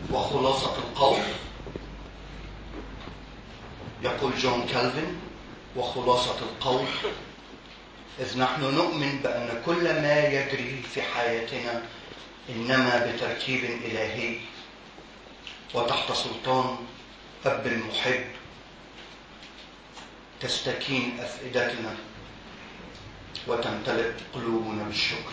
وخلاصة القول، يقول جون كالفن: وخلاصة القول: إذ نحن نؤمن بأن كل ما يجري في حياتنا إنما بترتيب إلهي وتحت سلطان أب محب، تستكين أفئدتنا وتمتلئ قلوبنا بالشكر.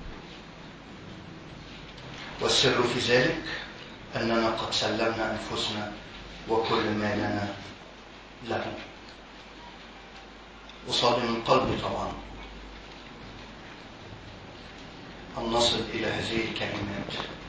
والسر في ذلك أننا قد سلمنا أنفسنا وكل ما لنا له. وصادم من قلبي طبعا أن نصل إلى هذه الكلمات،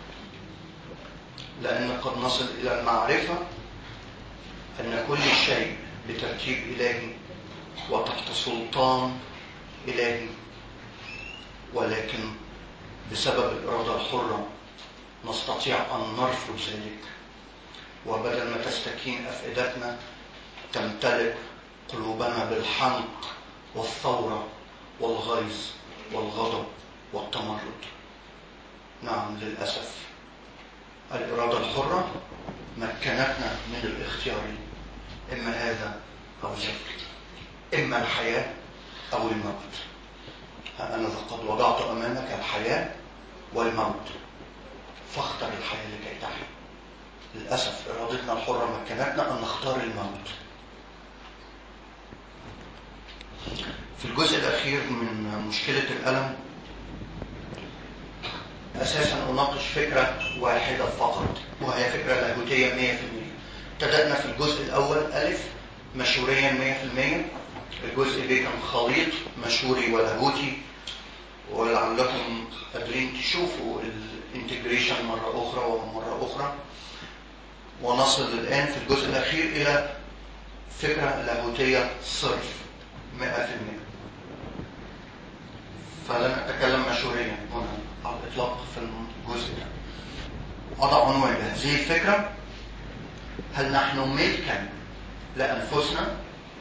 لأن قد نصل إلى المعرفة أن كل شيء بترتيب إلهي وتحت سلطان إلهي، ولكن بسبب الإرادة الحرة نستطيع أن نرفض ذلك، وبدل ما تستكين أفئدتنا تمتلئ قلوبنا بالحنق والثورة والغيظ والغضب والتمرد. نعم، للأسف الإرادة الحرة مكنتنا من الاختيار، إما هذا أو ذاك، إما الحياة أو الموت. أنا قد وضعت أمامك الحياة والموت، فاختر الحياة لكي تحيا. للأسف إرادتنا الحرة مكنتنا أن نختار الموت. في الجزء الأخير من مشكلة الألم أساسا أناقش فكرة واحدة فقط، وهي فكرة لاهوتية 100%. ابتدأنا في الجزء الأول ألف مشوريا 100%، الجزء ب كان خليط مشوري ولاهوتي، ولعلكم قادرين تشوفوا الانتجريشن مرة أخرى ومرة أخرى. ونصل الآن في الجزء الأخير إلى فكرة لاهوتية صرف 100%. فلن أتكلم مشوريا هنا على الإطلاق في الجزء ده. أضع عنوان لهذه الفكرة: هل نحن ملكا لأنفسنا؟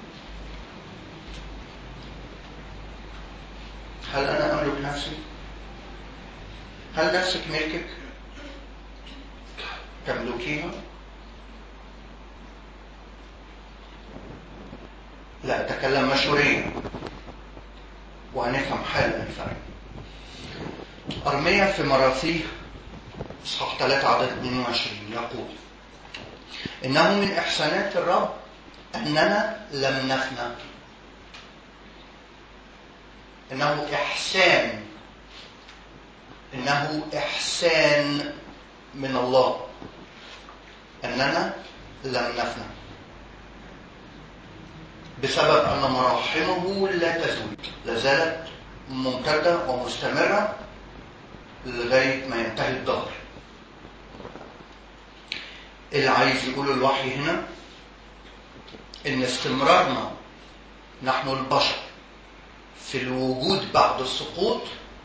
هل أنا أملك نفسي؟ هل نفسك ملكك؟ تملكيها؟ لا، أتكلم مشوريا وهنفهم حالا الفرق. أرميا في مراثيه إصحاح 3 عدد 22 يقول: إنه من إحسانات الرب أننا لم نفنى. إنه إحسان من الله أننا لم نفنى، بسبب أن مراحمه لا تزول، لازالت ممتدة ومستمرة لغاية ما ينتهي الدهر. اللي عايز يقول الوحي هنا إن استمرارنا نحن البشر في الوجود بعد السقوط،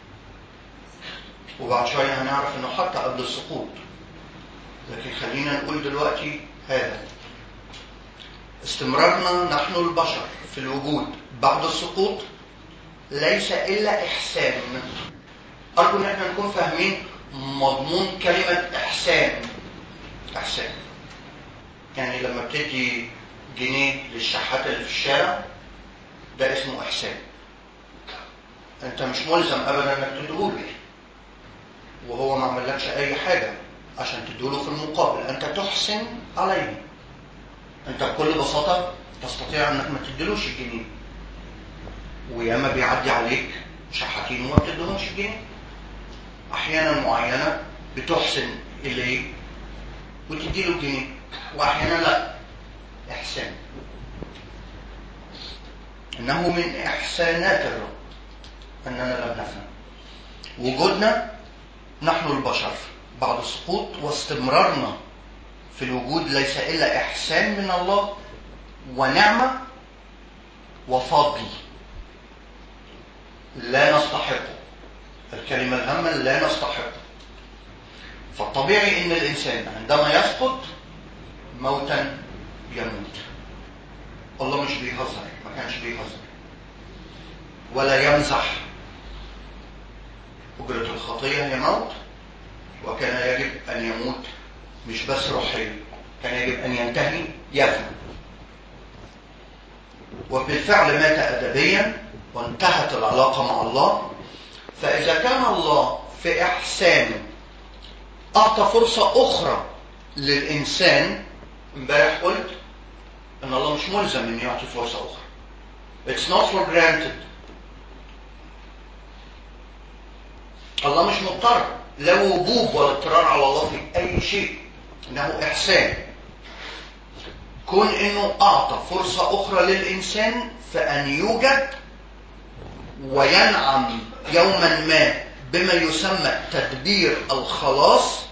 وبعد شوية هنعرف إنه حتى قبل السقوط، لكن خلينا نقول دلوقتي هذا استمرارنا نحن البشر في الوجود بعد السقوط ليس إلا إحسان. أرجو إن احنا نكون فاهمين مضمون كلمة إحسان. إحسان يعني لما بتدي جنيه للشحات اللي في الشارع ده اسمه إحسان. أنت مش ملزم أبدا إنك تديهوله، وهو ما عملكش أي حاجة عشان تديله في المقابل. أنت تحسن عليه. أنت بكل بساطة تستطيع أنك ما تديلوش الجنيه، وياما بيعدي عليك شحاتين وما بتديلهمش الجنيه. أحيانا معينة بتحسن إليه وتديله الجنيه، وأحيانا لا. إحسان. إنه من إحسانات الرب أننا لم نفنى. وجودنا نحن البشر بعد السقوط واستمرارنا في الوجود ليس إلا إحسان من الله ونعمة وفضل لا نستحقه. الكلمة الهامة لا نستحقه. فالطبيعي إن الإنسان عندما يسقط موتا يموت. الله مش بيهزر، ما كانش بيهزر ولا يمزح. أجرة الخطية هي موت، وكان يجب أن يموت مش بس روحية، كان يجب أن ينتهي يفنى. وبالفعل مات أدبيا وانتهت العلاقة مع الله. فإذا كان الله في إحسانه أعطى فرصة أخرى للإنسان، امبارح قلت إن الله مش ملزم إنه يعطي فرصة أخرى. It's not for granted. الله مش مضطر، لا وجوب ولا اضطرار على الله في أي شيء، إنه إحسان. كون إنه أعطى فرصة أخرى للإنسان فأن يوجد وينعم يوما ما بما يسمى تدبير الخلاص.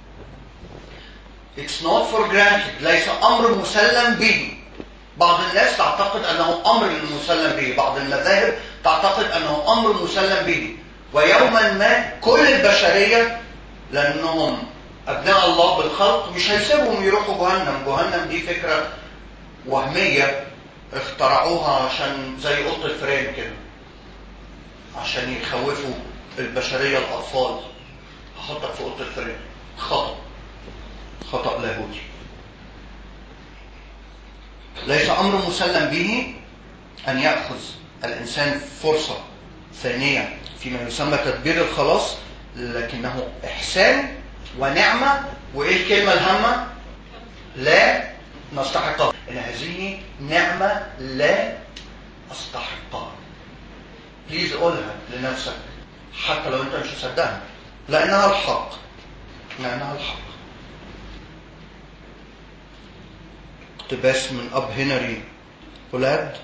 It's not for granted. ليس أمر مسلم به. بعض الناس تعتقد أنه أمر مسلم به، بعض المذاهب تعتقد أنه أمر مسلم به. ويوما ما كل البشرية، لأنهم أبناء الله بالخلق، مش هيسيبهم يروحوا جهنم. جهنم دي فكرة وهمية اخترعوها عشان زي قط الفئران كده، عشان يخوفوا البشرية الأطفال. هحطك في قط الفئران. خطأ لاهوتي. ليس أمر مسلم به أن يأخذ الإنسان فرصة ثانية فيما يسمى تدبير الخلاص، لكنه إحسان ونعمة. وإيه الكلمة الهامة؟ لا نستحقها. إن هذه نعمة لا أستحقها. بليز قولها لنفسك حتى لو أنت مش مصدقها، لأنها الحق. اقتباس من أب هنري بولاد،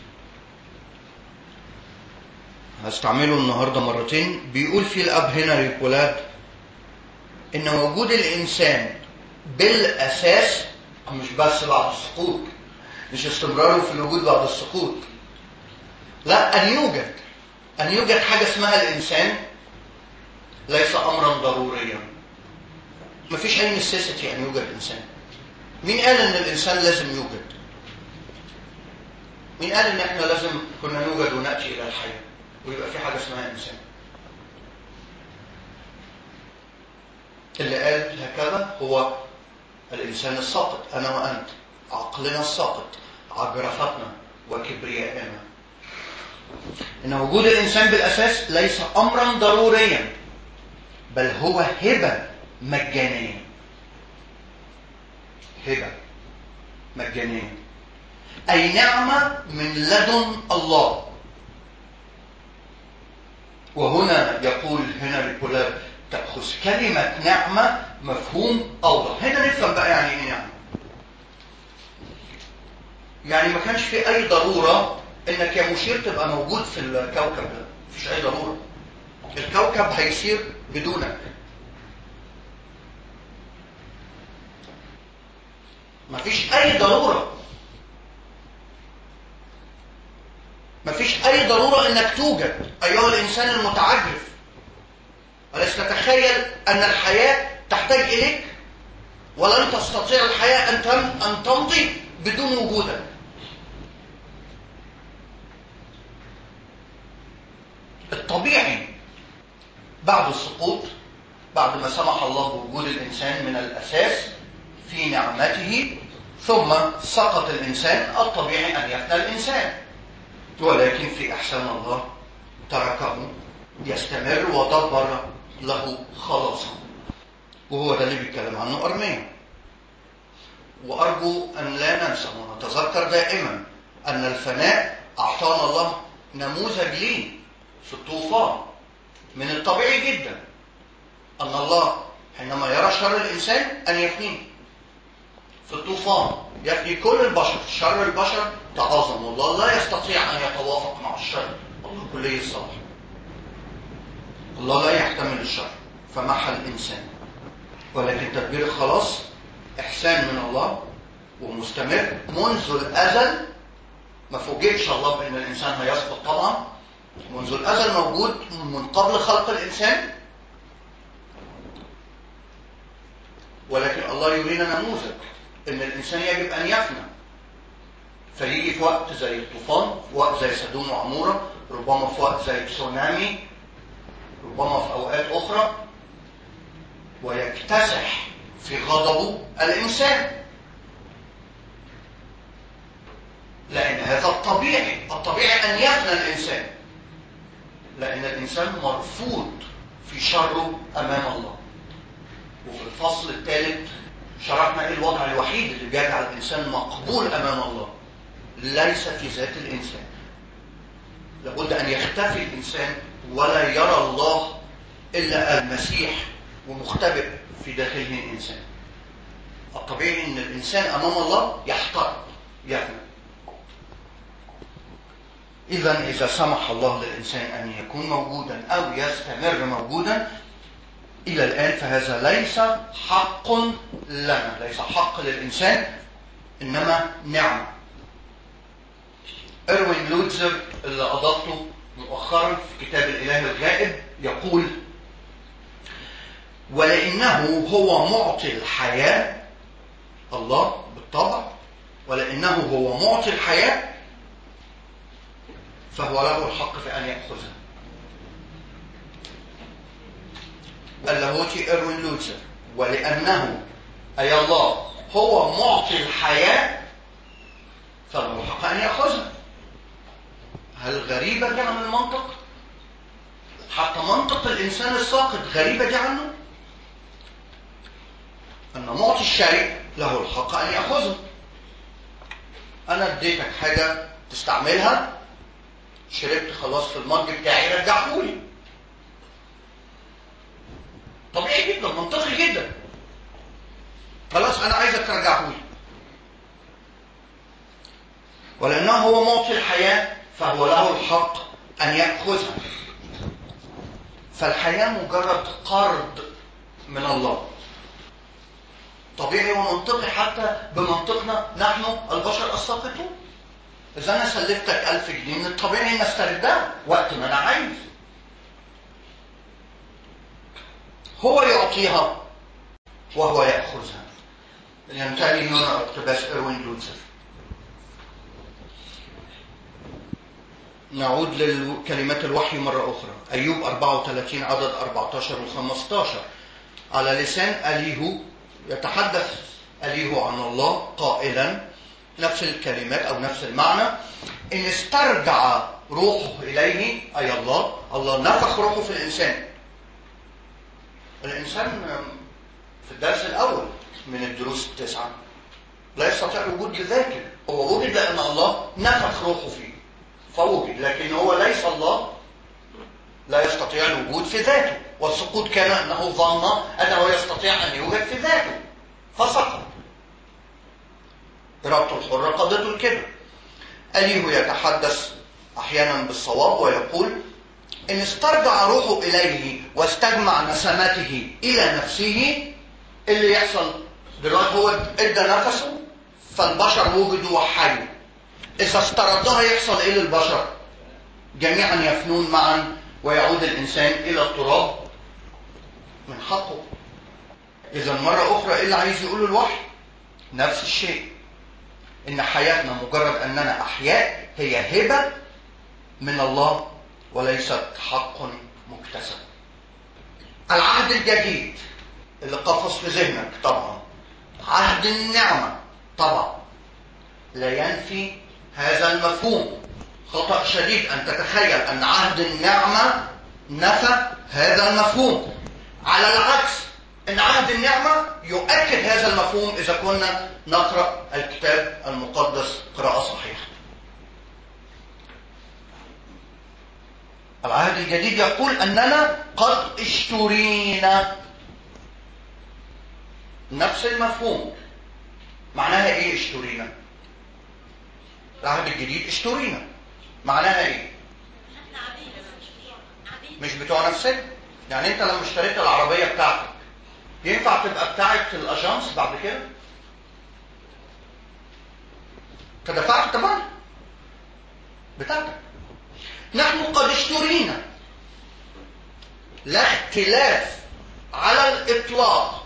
هستعمله النهاردة مرتين. بيقول فيه الأب هنري بولاد إن وجود الإنسان بالأساس، مش بس بعد السقوط، مش استمراره في الوجود بعد السقوط، لا، أن يوجد حاجة اسمها الإنسان ليس أمرا ضروريا. مفيش أي necessity أن يوجد إنسان. مين قال إن الإنسان لازم يوجد؟ مين قال إن إحنا لازم كنا نوجد ونأتي إلى الحياة ويبقى في حاجة اسمها إنسان؟ اللي قال هكذا هو الإنسان الساقط، أنا وأنت، عقلنا الساقط، عجرفتنا وكبريائنا. إن وجود الإنسان بالأساس ليس أمرا ضروريا، بل هو هبة مجانية. هبة مجانية، أي نعمة من لدن الله. وهنا يقول هنري بولاد تأخذ كلمة نعمة مفهوم أوضح. هنا نفهم بقى يعني إيه نعمة. يعني ما كانش في أي ضرورة إنك يا مشير تبقى موجود في الكوكب ده. مفيش أي ضرورة. الكوكب هيسير بدونك. مفيش أي ضرورة. مفيش أي ضرورة إنك توجد أيها الإنسان المتعجرف. ألست تتخيل أن الحياة تحتاج إليك؟ ولن تستطيع الحياة أن تمضي بدون وجودك. الطبيعي بعد السقوط، بعد ما سمح الله بوجود الإنسان من الأساس في نعمته، ثم سقط الإنسان، الطبيعي أن يفنى الإنسان. ولكن في إحسان الله تركه يستمر ودبر له خلاصا. وهو ده اللي بيتكلم عنه أرميا. وأرجو أن لا ننسى ونتذكر دائما أن الفناء أعطانا الله نموذج ليه في الطوفان. من الطبيعي جدا أن الله حينما يرى شر الإنسان أن يفنيه. في الطوفان يفني كل البشر. شر البشر تعاظم، والله لا يستطيع أن يتوافق مع الشر. الله كلي الصلاح، الله لا يحتمل الشر فمحى الإنسان. ولكن تدبير الخلاص إحسان من الله ومستمر منذ الأزل. ما فوجئش الله بأن الإنسان هيسقط طبعا. منذ الأزل موجود من قبل خلق الإنسان. ولكن الله يرينا نموذج أن الإنسان يجب أن يفنى. فيجي في وقت زي الطوفان، في وقت زي سدوم وعمورة، ربما في وقت زي تسونامي، ربما في أوقات أخرى، ويكتسح في غضبه الإنسان، لأن هذا الطبيعي أن يفنى الإنسان، لأن الإنسان مرفوض في شره أمام الله. وفي الفصل الثالث شرحنا إيه الوضع الوحيد اللي بيجعل الإنسان مقبول أمام الله، ليس في ذات الإنسان. لابد أن يختفي الإنسان ولا يرى الله إلا المسيح ومختبئ في داخله الإنسان. الطبيعي أن الإنسان أمام الله يحترق يفنى. إذا سمح الله للإنسان أن يكون موجودا أو يستمر موجودا إلى الآن، فهذا ليس حق لنا، ليس حق للإنسان، إنما نعمة. إروين لوتزر اللي أضافته مؤخرا في كتاب الإله الغائب يقول: ولأنه هو معطي الحياة، الله بالطبع، ولأنه هو معطي الحياة فهو له الحق في أن يأخذها. اللاهوتي إروين لوتزر: ولأنه أي الله هو معطي الحياة فله الحق أن يأخذها. هل غريبة دي عن المنطق؟ حتى منطق الإنسان الساقط غريبة دي عنه؟ أن معطي الشيء له الحق أن يأخذه. أنا اديتك حاجة تستعملها، شربت خلاص في المج بتاعي، رجعهولي. طبيعي جدا، منطقي جدا. خلاص أنا عايزك ترجعهولي. ولأنه هو معطي الحياة فهو له الحق أن يأخذها. فالحياة مجرد قرض من الله. طبيعي ومنطقي حتى بمنطقنا نحن البشر الساقطون. إذا أنا سلفتك 1000 جنيه من الطبيعي أن أستردها وقت ما أنا عايز. هو يعطيها وهو يأخذها. ينتهي هنا اقتباس إروين لوتزر. نعود لكلمات الوحي مرة أخرى. أيوب 34 عدد 14 و15. على لسان أليهو يتحدث أليهو عن الله قائلا نفس الكلمات أو نفس المعنى: إن استرجع روحه إليه، أي الله نفخ روحه في الإنسان. الإنسان في الدرس الأول من الدروس 9 لا يستطيع الوجود لذاته. هو وجد لأن الله نفخ روحه فيه فوجد، لكن هو ليس الله، لا يستطيع الوجود في ذاته. والسقوط كان أنه ظن أنه يستطيع أن يوجد في ذاته فسقط. إرادته الحرة قادته الكبر. أليه يتحدث أحيانا بالصواب ويقول: إن استرجع روحه إليه واستجمع نسمته إلى نفسه. اللي يحصل دلوقتي هو ادى نفسه فالبشر وجدوا وحيوا. إذا استردها يحصل إيه للبشر؟ جميعا يفنون معا ويعود الإنسان إلى التراب من حقه. إذا مرة أخرى إيه اللي عايز يقوله الوحي؟ نفس الشيء، إن حياتنا مجرد أننا أحياء هي هبة من الله وليست حق مكتسب. العهد الجديد اللي قفز في ذهنك طبعا عهد النعمة طبعا لا ينفي هذا المفهوم. خطأ شديد أن تتخيل أن عهد النعمة نفى هذا المفهوم. على العكس، أن عهد النعمة يؤكد هذا المفهوم إذا كنا نقرأ الكتاب المقدس قراءة صحيحة. العهد الجديد يقول أننا قد اشترينا. نفس المفهوم. معناها إيه اشترينا؟ العهد الجديد اشترينا معناها إيه؟ مش بتوع نفسك. يعني أنت لما اشتريت العربية بتاعتك ينفع تبقى بتاعت الأجانس بعد كده؟ تدفعت طبعا بتاعتك. نحن قد اشترينا. لا اختلاف على الإطلاق.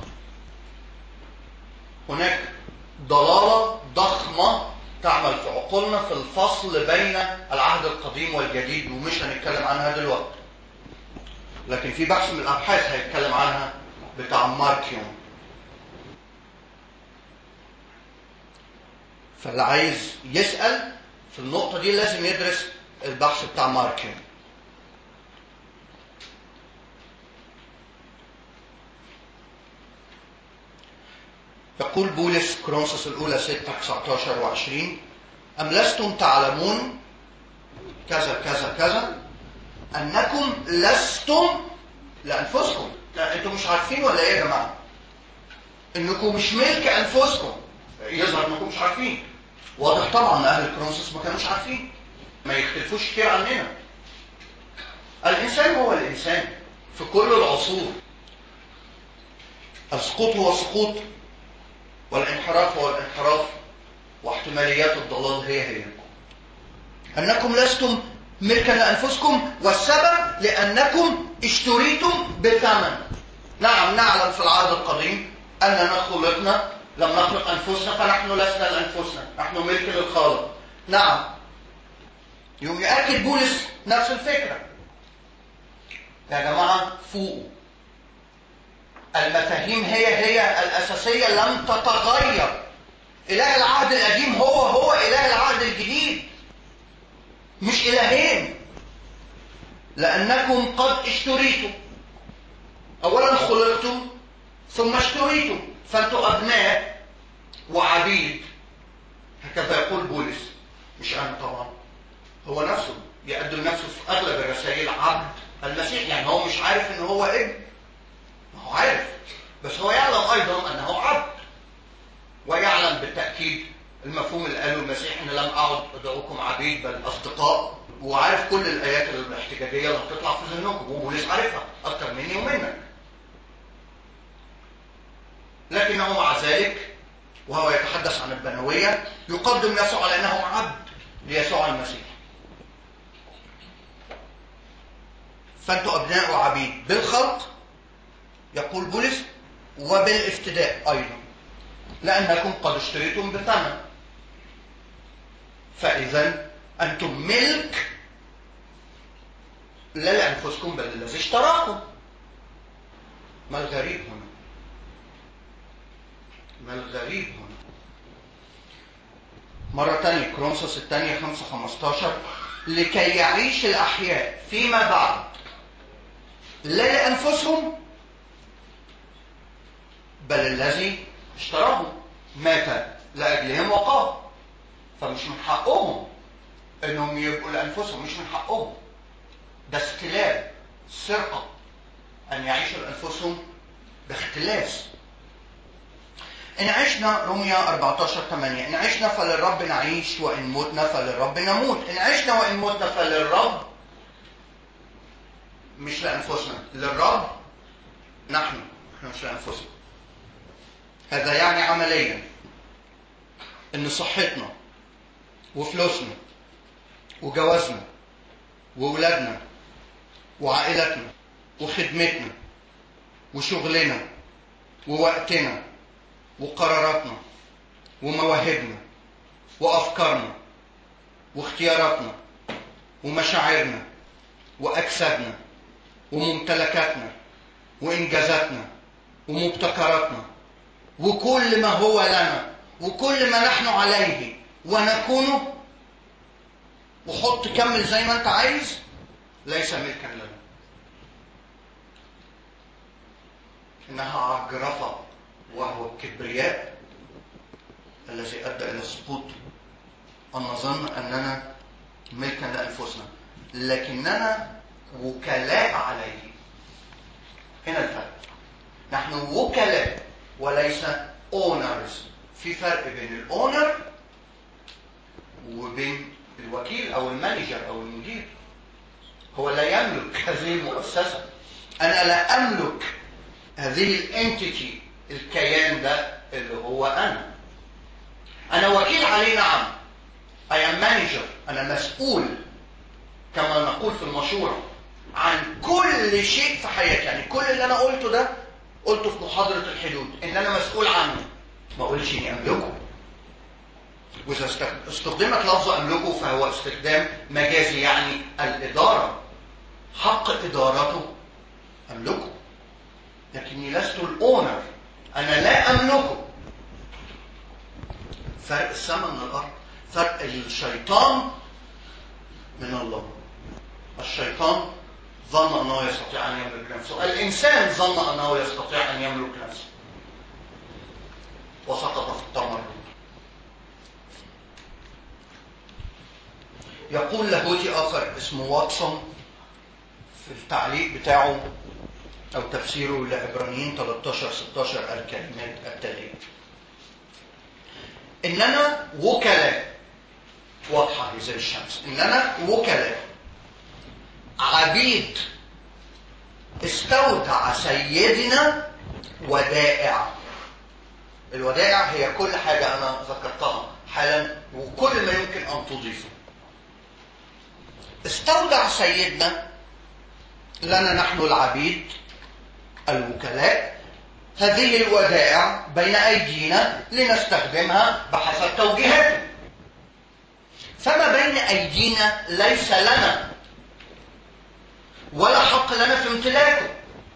هناك ضلالة ضخمة تعمل في عقولنا في الفصل بين العهد القديم والجديد، ومش هنتكلم عنها دلوقتي، لكن في بحث من الأبحاث هيتكلم عنها بتاع ماركيون. فاللي عايز يسأل في النقطة دي لازم يدرس البحث بتاع ماركن. يقول بولس كورنثوس الأولى 6:19 و20: أم لستم تعلمون كذا كذا كذا أنكم لستم لأنفسكم. لا أنتم مش عارفين ولا إيه يا جماعة؟ إنكم مش ملك أنفسكم. يظهر إنكم مش عارفين. واضح طبعا إن أهل كورنثوس ما كانوش عارفين، ما يختلفوش كتير عننا. الإنسان هو الإنسان في كل العصور. السقوط هو السقوط، والانحراف هو الانحراف، واحتماليات الضلال هي أنكم لستم ملكا لأنفسكم، والسبب لأنكم اشتريتم بثمن. نعم، نعلم في العهد القديم أننا خلقنا، لم نخلق أنفسنا، فنحن لسنا لأنفسنا، نحن ملك للخالق. نعم، يوم يأكد بولس نفس الفكرة. يا جماعة فوقوا، المفاهيم هي الأساسية لم تتغير. إله العهد القديم هو إله العهد الجديد، مش إلهين. لأنكم قد اشتريتم. أولا خلقتم ثم اشتريتم، فأنتوا أبناء وعبيد. هكذا يقول بولس، مش أنا طبعا، هو نفسه يقدم نفسه في أغلب الرسائل عبد المسيح. يعني هو مش عارف إن هو ابن، ما هو عارف، بس هو يعلم أيضا أنه عبد، ويعلم بالتأكيد المفهوم اللي قاله المسيح: إن لم أعد أدعوكم عبيد بل أصدقاء. وعارف كل الآيات الاحتجاجية اللي هتطلع في ذهنكم، وبولس عارفها أكتر مني ومنك. لكنه مع ذلك وهو يتحدث عن البنوية يقدم يسوع على أنه عبد ليسوع المسيح. فأنتوا أبناء وعبيد بالخلق، يقول بولس، وبالافتداء أيضا، لأنكم قد اشتريتم بثمن. فإذا أنتم ملك لا لأنفسكم بل الذي اشتراكم. ما الغريب هنا؟ ما الغريب هنا؟ مرة تانية كورنثوس الثانية 5:15: لكي يعيش الأحياء فيما بعد لا لأنفسهم بل الذي اشتراهم، مات لأجلهم وقام. فمش من حقهم انهم يبقوا لأنفسهم، مش من حقهم، ده استلاب، سرقة، أن يعيشوا لأنفسهم باختلاس. إن عشنا، رمية 14:8: إن عشنا فللرب نعيش، وإن متنا فللرب نموت. إن عشنا وإن متنا فللرب، مش لأنفسنا، للرب نحن مش لأنفسنا. هذا يعني عمليا إن صحتنا وفلوسنا وجوازنا وولادنا وعائلتنا وخدمتنا وشغلنا ووقتنا وقراراتنا ومواهبنا وأفكارنا واختياراتنا ومشاعرنا وأجسادنا وممتلكاتنا وإنجازاتنا ومبتكراتنا وكل ما هو لنا وكل ما نحن عليه ونكونه، وحط كمل زي ما انت عايز، ليس ملكا لنا، إنها عجرفة، وهو الكبرياء الذي أدى إلى السقوط. أن نظن أننا ملكا لأنفسنا، لكننا وكلاء عليه. هنا الفرق، نحن وكلاء وليس owners. في فرق بين الأونر وبين الوكيل أو المانجر أو المدير. هو لا يملك هذه المؤسسة، أنا لا أملك هذه الانتيتي، الكيان ده اللي هو أنا وكيل عليه. نعم، I am manager، أنا مسؤول كما نقول في المشورة عن كل شيء في حياتي. يعني كل اللي أنا قلته ده قلته في محاضرة الحدود إن أنا مسؤول عنه، ما أقولش إني أملكه. وإذا استخدمت لفظ أملكه فهو استخدام مجازي، يعني الإدارة، حق إدارته أملكه، لكني لست الأونر، أنا لا أملكه. فرق السماء من الأرض، فرق الشيطان من الله. الشيطان ظن أنه يستطيع أن يملك نفسه، الإنسان ظن أنه يستطيع أن يملك نفسه وسقط في التمرد. يقول لاهوتي آخر اسمه واتسون في التعليق بتاعه أو تفسيره لعبرانيين 13-16 الكلمات التالية: إننا وكلاء، واضحة زي الشمس، إننا وكلاء عبيد استودع سيدنا ودائع. الودائع هي كل حاجة أنا ذكرتها حالا وكل ما يمكن أن تضيفه. استودع سيدنا لنا نحن العبيد الوكلاء هذه الودائع بين أيدينا لنستخدمها بحسب توجيهاته. فما بين أيدينا ليس لنا ولا حق لنا في امتلاكه.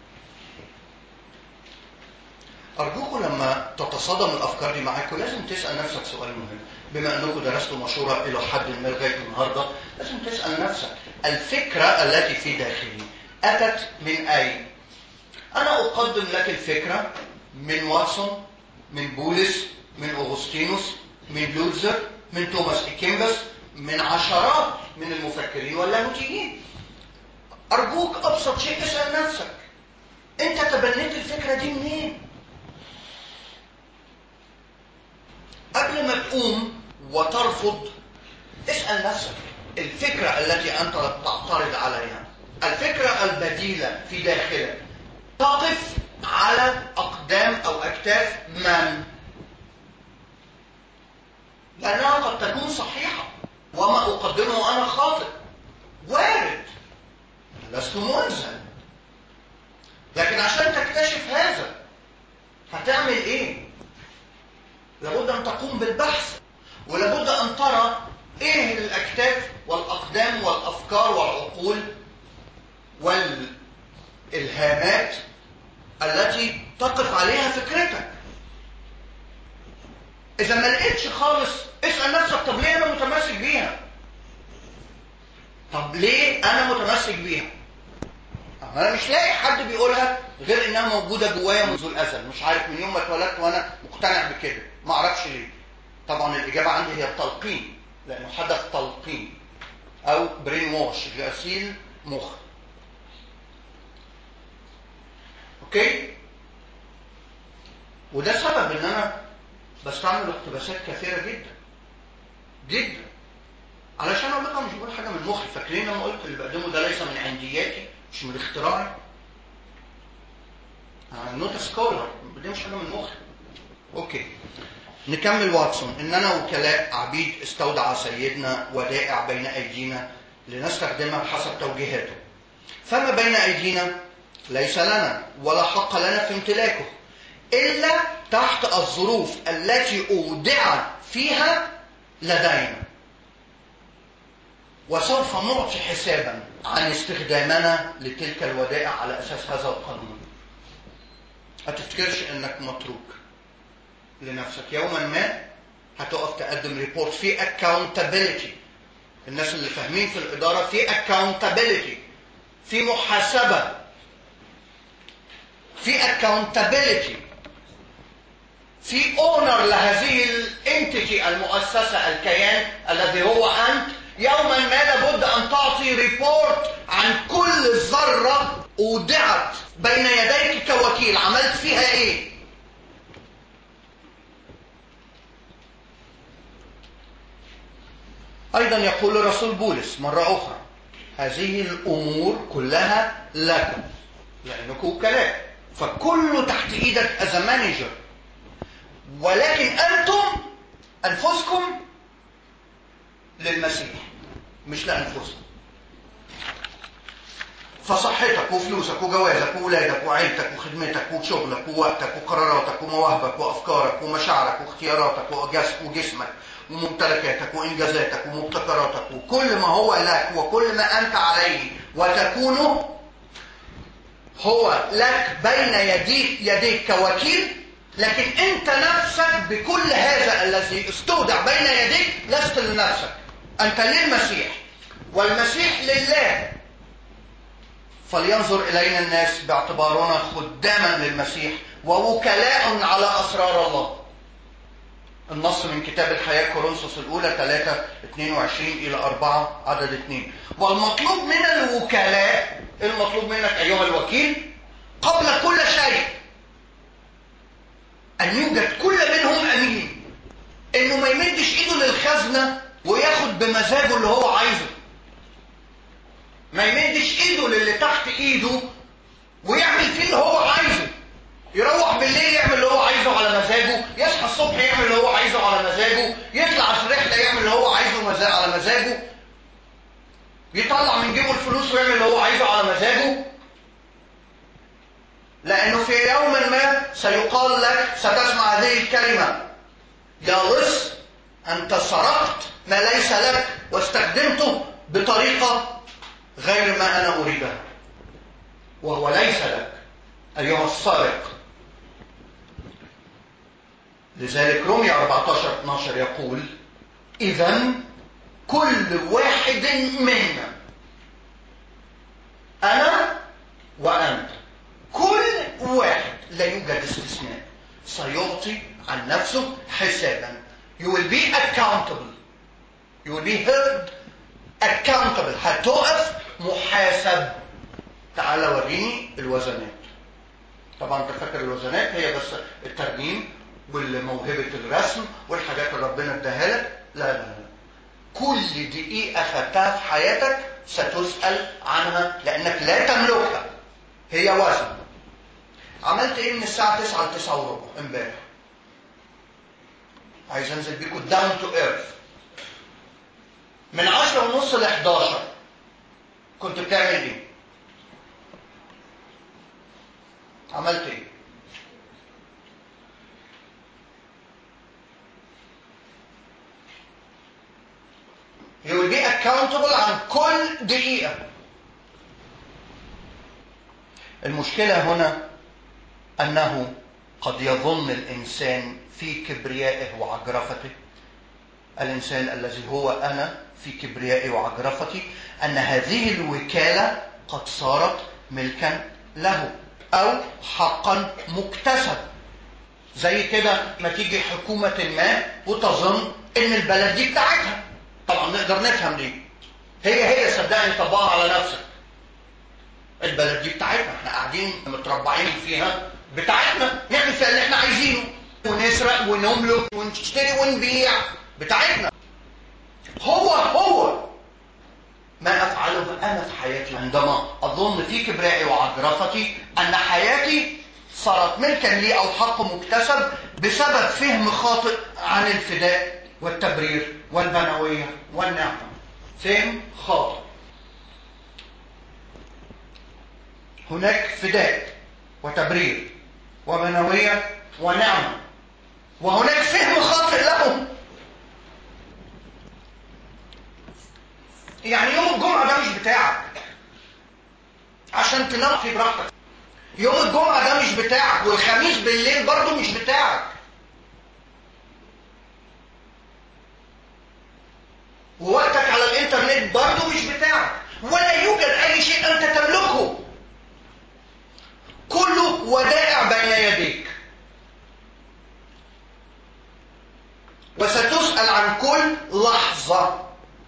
أرجوكم لما تتصادم الأفكار دي معاكم لازم تسأل نفسك سؤال مهم. بما أنكم درستوا مشورة إلى حد ما لغاية النهاردة، لازم تسأل نفسك الفكرة التي في داخلي أتت من أين؟ أنا أقدم لك الفكرة من واتسون، من بولس، من أغسطينوس، من لوتزر، من توماس إكيمبس، من عشرات من المفكرين واللاهوتيين. أرجوك أبسط شيء اسأل نفسك أنت تبنيت الفكرة دي منين؟ قبل ما تقوم وترفض اسأل نفسك الفكرة التي أنت تعترض عليها، الفكرة البديلة في داخلك تقف على أقدام أو أكتاف من؟ لأنها قد تكون صحيحة وما أقدمه أنا خاطئ، وارد، لست ملزم. لكن عشان تكتشف هذا هتعمل إيه؟ لابد أن تقوم بالبحث، ولابد أن ترى إيه الأكتاف والأقدام والأفكار والعقول والإلهامات التي تقف عليها فكرتك. إذا ما لقيتش خالص اسأل نفسك طب ليه أنا متمسك بيها؟ طب ليه أنا متمسك بيها؟ أنا مش لاقي حد بيقولها غير إنها موجودة جوايا منذ الأزل، مش عارف من يوم ما اتولدت وأنا مقتنع بكده، ما أعرفش ليه. طبعا الإجابة عندي هي التلقين، لأنه حدث تلقين أو برين واش، غسيل مخ. أوكي؟ وده سبب إن أنا بستعمل اقتباسات كثيرة جدا جدا علشان أقول لكم مش بقول حاجة من مخي. فاكرين لما قلت اللي بقدمه ده ليس من عندياتي، مش من اختراعي؟ أنا نوت سكولر، ما بقدمش حاجة من مخي. أوكي، نكمل واتسون: إننا وكلاء عبيد استودع سيدنا ودائع بين أيدينا لنستخدمها بحسب توجيهاته. فما بين أيدينا ليس لنا ولا حق لنا في امتلاكه إلا تحت الظروف التي أودعت فيها لدينا، وسوف نعطي حسابا عن استخدامنا لتلك الودائع على أساس هذا القانون. ما تفتكرش أنك متروك لنفسك. يوما ما هتقف تقدم ريبورت في accountability. الناس اللي فاهمين في الإدارة في accountability، في محاسبة، في accountability، في owner لهذه الانتيتي المؤسسة الكيان الذي هو أنت. يوما ما لابد أن تعطي ريبورت عن كل ذرة أودعت بين يديك كوكيل، عملت فيها إيه؟ أيضا يقول الرسول بولس مرة أخرى: هذه الأمور كلها لكم لأنكم وكلاء، فكله تحت إيدك as a manager، ولكن أنتم أنفسكم للمسيح مش لأنفسكم. فصحتك وفلوسك وجوازك وولادك وعيلتك وخدمتك وشغلك ووقتك وقراراتك ومواهبك وأفكارك ومشاعرك واختياراتك وجسمك وممتلكاتك وإنجازاتك ومبتكراتك وكل ما هو لك وكل ما أنت عليه وتكون هو لك بين يديك كوكيل، لكن انت نفسك بكل هذا الذي استودع بين يديك لست لنفسك، انت للمسيح، والمسيح لله. فلينظر الينا الناس باعتبارنا خداما للمسيح ووكلاء على اسرار الله. النص من كتاب الحياة كورنثوس الأولى 3:22-4 عدد 2. والمطلوب من الوكلاء، المطلوب منك أيها الوكيل قبل كل شيء أن يوجد كل منهم أمين، إنه ما يمدش إيده للخزنة وياخد بمزاجه اللي هو عايزه، ما يمدش إيده للي تحت إيده ويعمل فيه اللي هو عايزه، يروح بالليل يعمل اللي هو عايزه على مزاجه، يصحى الصبح يعمل اللي هو عايزه على مزاجه، يطلع في رحله يعمل اللي هو عايزه على مزاجه، يطلع من جيبه الفلوس ويعمل اللي هو عايزه على مزاجه. لانه في يوم ما سيقال لك، ستسمع هذه الكلمه: يا لص، انت سرقت ما ليس لك واستخدمته بطريقه غير ما انا اريدها، وهو ليس لك ايها السارق. لذلك رومية 14:12 يقول: إذن كل واحد منا، أنا وأنت، كل واحد لا يوجد استثناء، سيعطي عن نفسه حسابا. You will be accountable. You will be held accountable. هتقف محاسب. تعال وريني الوزنات. طبعا انت فاكر الوزنات هي بس الترميم والموهبة الرسم والحاجات اللي ربنا اداها لك. لا لا لا، كل دقيقة خدتها في حياتك ستسأل عنها لأنك لا تملكها، هي وزن. عملت ايه من الساعة 9 ل9:15 امبارح؟ عايز انزل بيكم داون تو ايرث. من 10:30 ل11 كنت بتعمل ايه؟ عملت ايه؟ You will be accountable عن كل دقيقة. المشكلة هنا أنه قد يظن الإنسان في كبريائه وعجرفته، الإنسان الذي هو أنا في كبريائي وعجرفتي، أن هذه الوكالة قد صارت ملكا له أو حقا مكتسب. زي كده ما تيجي حكومة ما وتظن إن البلد دي بتاعتها. طبعا نقدر نفهم دي، هي صدقني طبقها على نفسك. البلد دي بتاعتنا، احنا قاعدين متربعين فيها، بتاعتنا، نعمل فيها اللي احنا عايزينه، ونسرق ونملك ونشتري ونبيع، بتاعتنا. هو ما افعله انا في حياتي عندما اظن في كبريائي وعجرفتي ان حياتي صارت ملكا لي او حق مكتسب بسبب فهم خاطئ عن الفداء والتبرير والبنوية والنعمة. فهم خاطئ. هناك فداء وتبرير وبنوية ونعمة، وهناك فهم خاطئ لهم. يعني يوم الجمعة ده مش بتاعك عشان تنام فيه براحتك، يوم الجمعة ده مش بتاعك، والخميس بالليل برضو مش بتاعك، ووقتك على الانترنت برضو مش بتاعك، ولا يوجد اي شيء انت تملكه، كله ودائع بين يديك، وستسأل عن كل لحظة.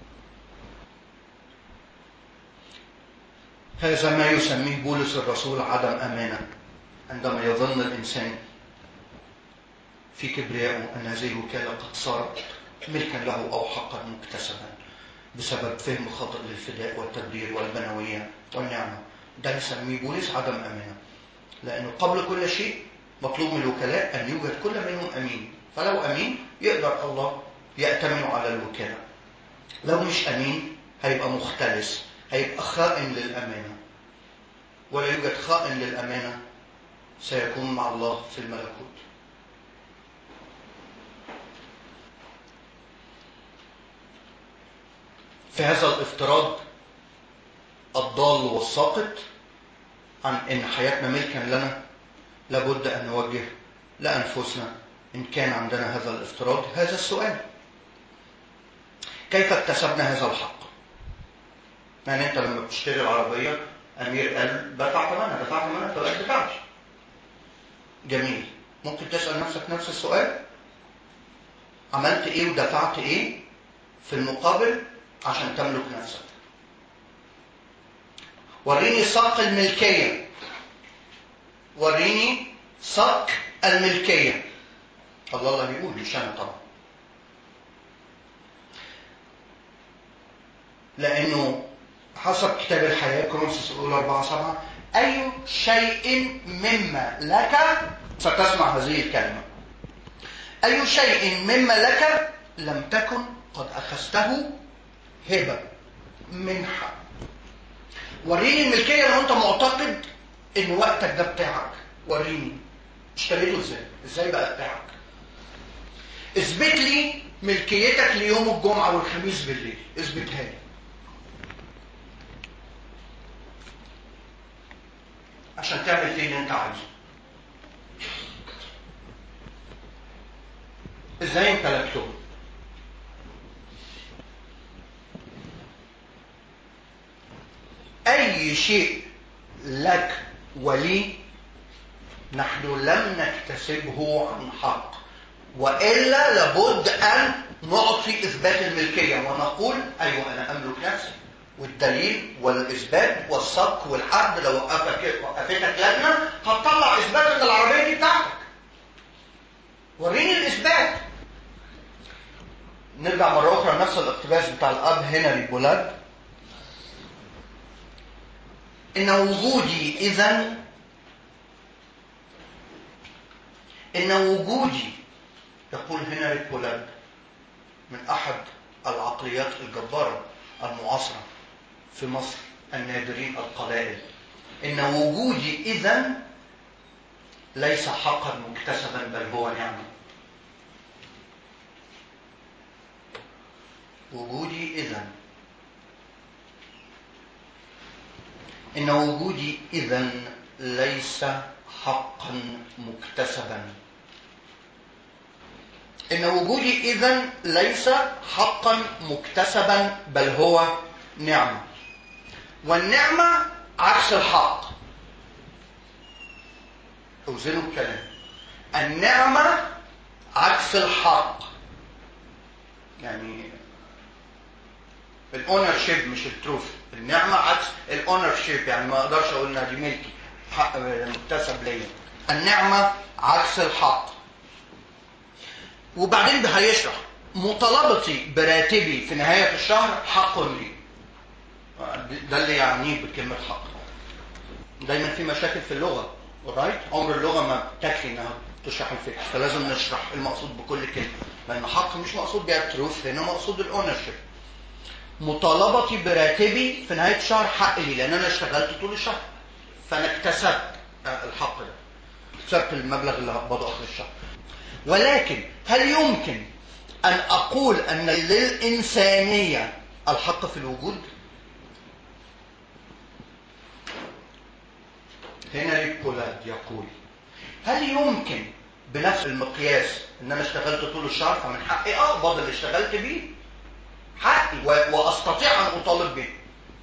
هذا ما يسميه بولس الرسول عدم أمانة، عندما يظن الإنسان في كبريائه أن هذه الوكالة قد صارت ملكا له أو حقا مكتسبا بسبب فهم خاطئ للفداء والتبرير والبنوية والنعمة. ده نسميه بولس عدم أمانة، لأنه قبل كل شيء مطلوب من الوكلاء أن يوجد كل منهم أمين، فلو أمين يقدر الله يأتمن على الوكالة. لو مش أمين هيبقى مختلس، هيبقى خائن للأمانة، ولا يوجد خائن للأمانة سيكون مع الله في الملكوت. في هذا الافتراض الضال والساقط عن ان حياتنا ملكا لنا، لابد ان نوجه لأنفسنا إن كان عندنا هذا الافتراض هذا السؤال: كيف اكتسبنا هذا الحق؟ يعني أنت لما بتشتري العربية، أمير قال دفعت ثمنها فبقت بتاعتي. جميل. ممكن تسأل نفسك نفس السؤال: عملت إيه ودفعت إيه في المقابل عشان تملك نفسك؟ وريني صك الملكية، وريني صك الملكية. الله يقول، مش أنا طبعا، لأنه حسب كتاب الحياة كورنثوس الأولى 4:7: أي شيء مما لك، ستسمع هذه الكلمة، أي شيء مما لك لم تكن قد أخذته هبة، منحة. وريني الملكية لو أنت معتقد إن وقتك ده بتاعك. وريني اشتريته إزاي بقى بتاعك. اثبت لي ملكيتك ليوم الجمعة والخميس بالليل، اثبتها لي عشان تعمل فيه اللي انت عايزه. ازاي امتلكته؟ اي شيء لك ولي نحن لم نكتسبه عن حق، وإلا لابد أن نعطي إثبات الملكية ونقول أيوة أنا أملك نفسي، والدليل والإثبات والصك والحد. لو وقفتك لجنة هتطلع إثبات إن العربية دي بتاعتك. وريني الإثبات. نرجع مرة أخرى لنفس الاقتباس بتاع الأب هنري بولاد: إن وجودي يقول هنري بولاد من أحد العقليات الجبارة المعاصرة في مصر، النادرين القلائل: إن وجودي إذن ليس حقا مكتسبا بل هو نعمة. وجودي إذن، إن وجودي إذن ليس حقا مكتسبا. إن وجودي إذن ليس حقا مكتسبا بل هو نعمة. والنعمة عكس الحق. اوزنوا الكلام. النعمة عكس الحق. يعني الاونر شيب مش التروث. النعمة عكس الاونر شيب، يعني ما اقدرش اقول ان دي ملكي، حق مكتسب ليا. النعمة عكس الحق. وبعدين هيشرح: مطالبتي براتبي في نهاية الشهر حق لي. ده اللي يعنيه بكلمة حق. دايما في مشاكل في اللغة، رايت؟ عمر اللغة ما تكفي انها تشرح الفكرة، فلازم نشرح المقصود بكل كلمة، لان حق مش مقصود بها التروث، هنا مقصود الاونر شيب. مطالبتي براتبي في نهاية الشهر حق لي، لان انا اشتغلت طول الشهر، فانا اكتسبت الحق ده، اكتسبت المبلغ اللي هقبضه اخر الشهر. ولكن هل يمكن ان اقول ان للانسانية الحق في الوجود؟ هنري بولاد يقول: هل يمكن بنفس المقياس ان انا اشتغلت طول الشهر فمن حقي اقبض اللي اشتغلت بيه، حقي واستطيع ان اطالب به؟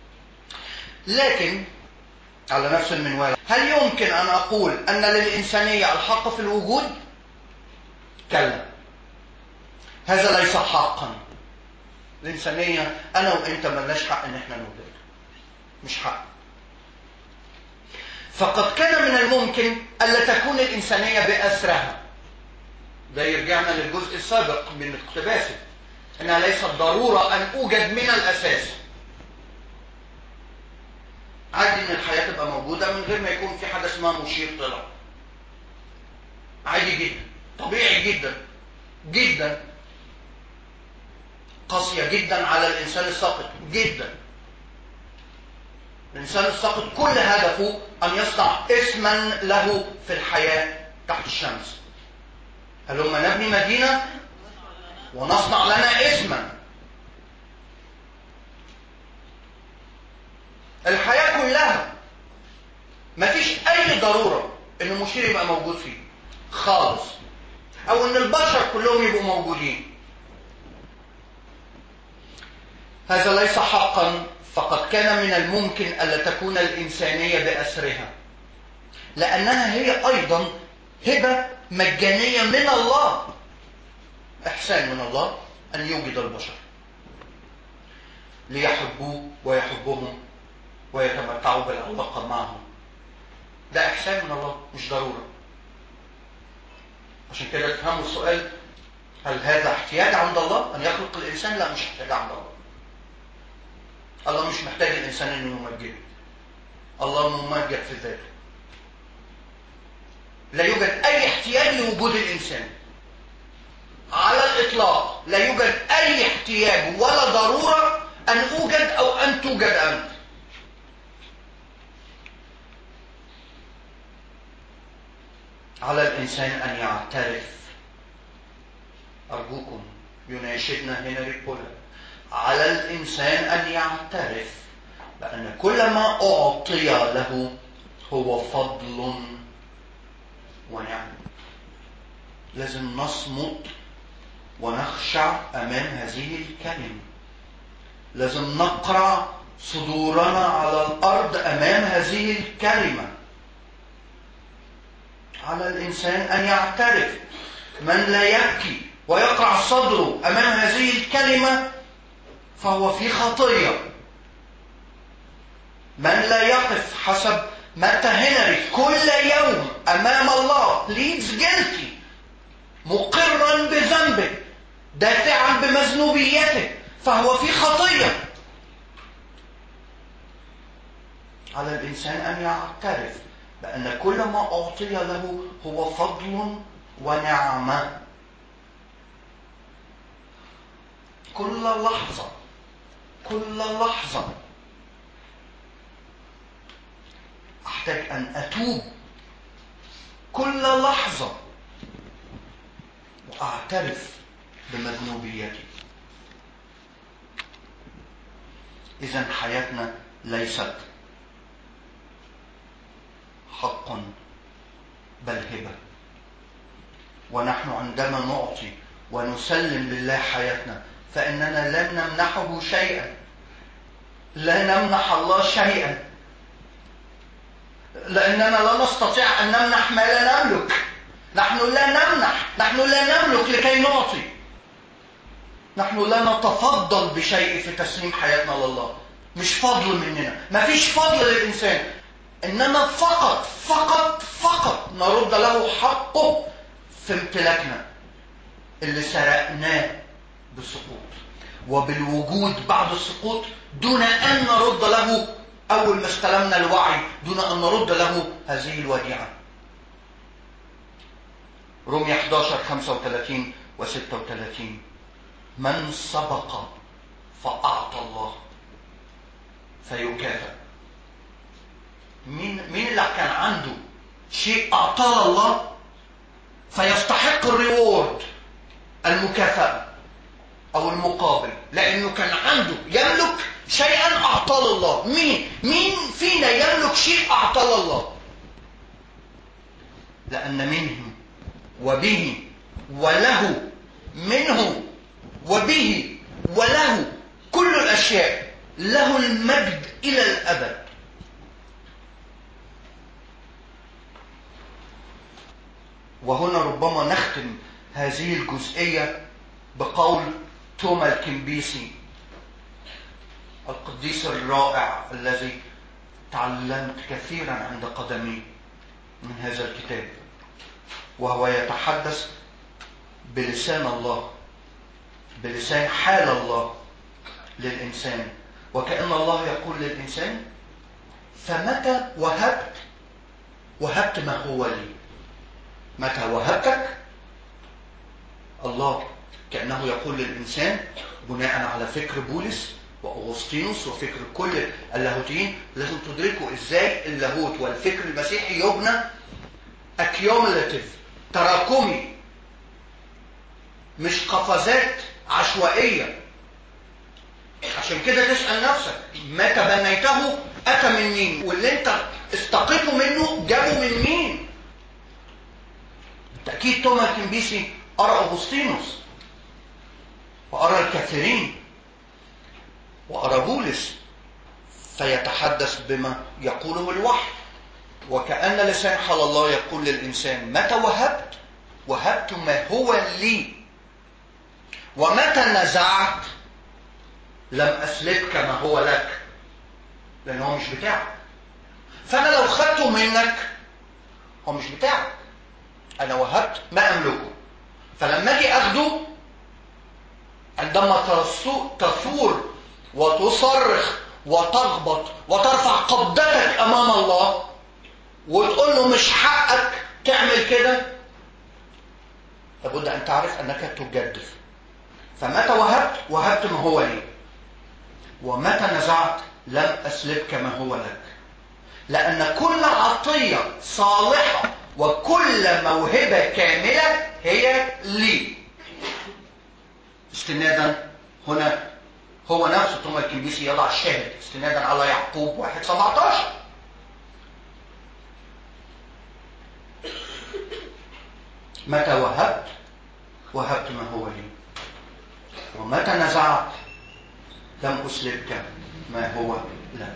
لكن على نفس المنوال، هل يمكن ان اقول ان للانسانية الحق في الوجود؟ كلا، هذا ليس حقا. الانسانية انا وانت ملناش حق ان احنا نوجد، مش حق. فقد كان من الممكن الا تكون الانسانية باسرها. ده يرجعنا للجزء السابق من اقتباسي، انها ليست ضرورة ان اوجد من الاساس. عادي ان الحياة تبقى موجودة من غير ما يكون في حاجة اسمها مشير طلع. عادي جدا، طبيعي جدا جدا. قاسية جدا على الانسان الساقط جدا. الانسان الساقط كل هدفه ان يصنع اسما له في الحياة تحت الشمس. هلما نبني مدينة ونصنع لنا اسما. الحياة كلها مفيش اي ضرورة ان مشير يبقى موجود فيه. خالص، او ان البشر كلهم يبقوا موجودين. هذا ليس حقا، فقد كان من الممكن ألا تكون الإنسانية بأسرها، لأنها هي أيضا هبة مجانية من الله، إحسان من الله أن يوجد البشر ليحبوه ويحبهم ويتمتعوا بالعلاقة معه. ده إحسان من الله مش ضرورة. عشان كده تفهموا السؤال، هل هذا احتياج عند الله أن يخلق الإنسان؟ لا، مش احتياج عند الله. الله مش محتاج الإنسان أنه يمجده، الله ممجد في ذاته. لا يوجد أي احتياج لوجود الإنسان على الإطلاق، لا يوجد أي احتياج ولا ضرورة أن أوجد أو أن توجد أنت. على الإنسان أن يعترف، أرجوكم يناشدنا هنري بولا، على الإنسان أن يعترف بأن كل ما أعطي له هو فضل ونعم. لازم نصمت ونخشع أمام هذه الكلمة، لازم نقرع صدورنا على الأرض أمام هذه الكلمة. على الإنسان أن يعترف. من لا يبكي ويقرع صدره أمام هذه الكلمة فهو في خطية. من لا يقف حسب متى هنري كل يوم أمام الله pleads guilty، مقرا بذنبه، دافعا بمذنوبيته، فهو في خطية. على الإنسان أن يعترف بأن كل ما أعطي له هو فضل ونعمة. كل لحظة، كل لحظة أحتاج أن أتوب، كل لحظة وأعترف بمذنوبيتي. إذن حياتنا ليست حقا بل هبة، ونحن عندما نعطي ونسلم لله حياتنا فإننا لن نمنحه شيئا، لا نمنح الله شيئا، لأننا لا نستطيع أن نمنح ما لا نملك. نحن لا نمنح، نحن لا نملك لكي نعطي، نحن لا نتفضل بشيء في تسليم حياتنا لله. مش فضل مننا، ما فيش فضل للإنسان، إنما فقط فقط فقط نرد له حقه في امتلاكنا اللي سرقناه بالسقوط، وبالوجود بعد السقوط دون أن نرد له أول ما استلمنا الوعي، دون أن نرد له هذه الوديعة. رومية 11:35 و36. من سبق فأعطى الله فيكافئ. مين اللي كان عنده شيء أعطاه الله فيستحق الريورد، المكافأة أو المقابل، لأنه كان عنده يملك شيئا أعطاه الله. مين فينا يملك شيء أعطاه الله؟ لأن منه وبه وله، منه وبه وله كل الأشياء، له المجد إلى الأبد. وهنا ربما نختم هذه الجزئية بقول توما الكمبيسي القديس الرائع الذي تعلمت كثيرا عند قدمي من هذا الكتاب، وهو يتحدث بلسان الله، بلسان حال الله للإنسان، وكأن الله يقول للإنسان: فمتى وهبت ما هو لي. متى وهبتك الله كأنه يقول للإنسان بناء على فكر بولس وأغسطينوس وفكر كل اللاهوتيين. لازم تدركوا إزاي اللاهوت والفكر المسيحي يبنى accumulative، تراكمي، مش قفزات عشوائية. عشان كده تسأل نفسك متى بنيته أتى من مين، واللي انت استقيته منه جابه من مين. بالتأكيد توما الكنبيسي أرى أغسطينوس وأرى الكثيرين وأرى بولس، فيتحدث بما يقوله الوحي، وكأن لسان حال الله يقول للإنسان: متى وهبت؟ وهبت ما هو لي، ومتى نزعت لم أسلبك ما هو لك، لأنه هو مش بتاعك. فأنا لو خدته منك هو مش بتاعك، أنا وهبت ما أملكه. فلما أجي أخده، عندما تثور وتصرخ وتغبط وترفع قبضتك أمام الله وتقول له مش حقك تعمل كده، لابد أن تعرف أنك تجدف. فمتى وهبت؟ وهبت ما هو لي، ومتى نزعت لم أسلبك ما هو لك. لأن كل عطية صالحة وكل موهبة كاملة هي لي. استنادا هنا هو نفسه توما الكنبيسي يضع الشاهد استنادا على يعقوب 1:17. متى وهبت؟ وهبت ما هو لي، ومتى نزعت لم أسلبك ما هو لك.